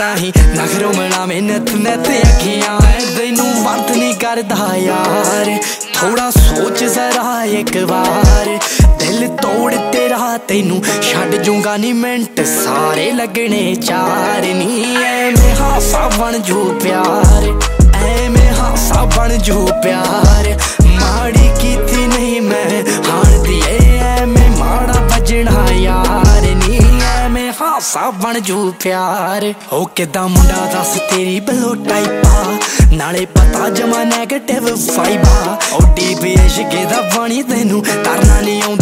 ताही नखरों मिलावे नित नित अखियां तैनू वर्त नहीं करदा यार थोड़ा सोच जरा एक बार दिल तोड़ तेरा तैनू छड्ड जूंगा नी मिंट सारे लगने चार नी ऐवें हासा बन जू प्यार ऐवें हासा बन जू प्यार माड़ी कीती नहीं मैं हार दिए ऐवें माड़ा बजना यार नी ऐवें हासा बन जू प्यार ओ किदा मुंडा दस तेरी बलो टाइपा नाले पता जमा नेगेटिव वाइबा ओ डीप इश्क दा पानी तैनू तरना नहीं आउंदा